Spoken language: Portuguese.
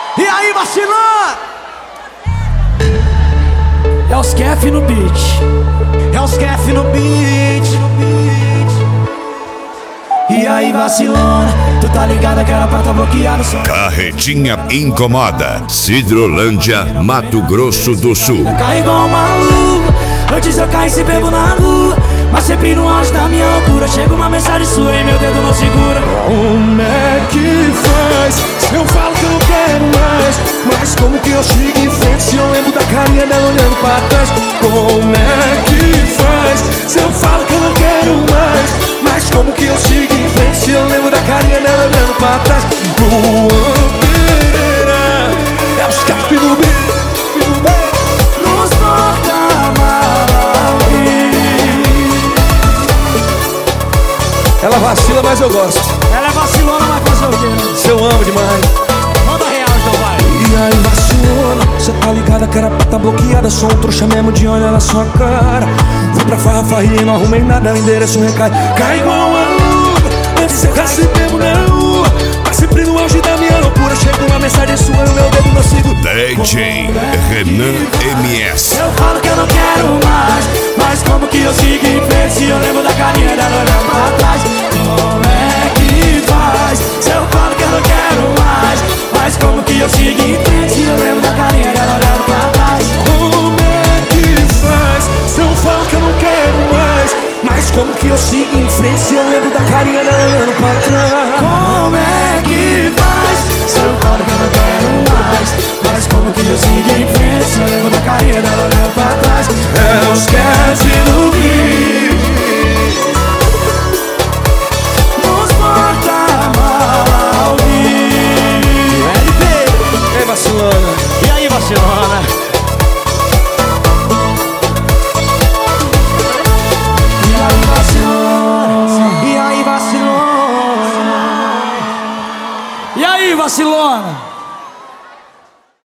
E aí, vacilão? É os Kef no beat. É os Kef no beat. E aí, vacilona, tu tá ligada que era pra tá bloqueado só. Carretinha incomoda. Cidrolândia, Mato Grosso do Sul. Carregou um maluco, antes eu caí se bebo na rua. Mas sempre no auge da minha loucura chega uma mensagem sua e meu dedo não segura. Como é que faz? Se eu falo que eu não quero mais, mas como que eu sigo em frente se eu lembro da carinha dela olhando pra trás? Como é que faz? Se eu falo que eu não quero mais, mas como que eu sigo em frente se eu lembro da carinha dela olhando pra trás? Luan Pereira, é os Kef no beat. Nos Ela vacila, mas eu gosto. ela é vacilona, mas faz o quê? Eu amo demais. Manda real, João, vai. E aí, vacilona, cê tá ligada que era pra tá bloqueada. Sou um trouxa mesmo de olho na sua cara. Fui pra farra e não arrumei nada, o endereço recai. Cai igual uma luva, antes eu caso e bebo na rua. Mas sempre no auge da minha loucura chega uma mensagem sua e o meu dedo não sigo. DJ Renan MS. Eu falo que eu não quero mais, mas como que eu sigo em frente se eu lembro da carinha dela olhando pra trás? Como é que faz? Se eu falo que eu não quero mais, mas como que eu sigo em frente se eu lembro da carinha dela olhando pra trás? Como é que faz? Se eu falo que eu não quero mais, mas como que eu sigo em frente se eu lembro da carinha dela olhando pra trás? Como é que faz? Se eu falo que eu não quero mais, mas como que eu sigo em frente se eu lembro da carinha dela olhando pra trás? É os Kef no beat. Nos porta-mal. LP. Ei, vacilona. E aí, vacilona? E aí, vacilona? E aí, vacilona? E aí, vacilona?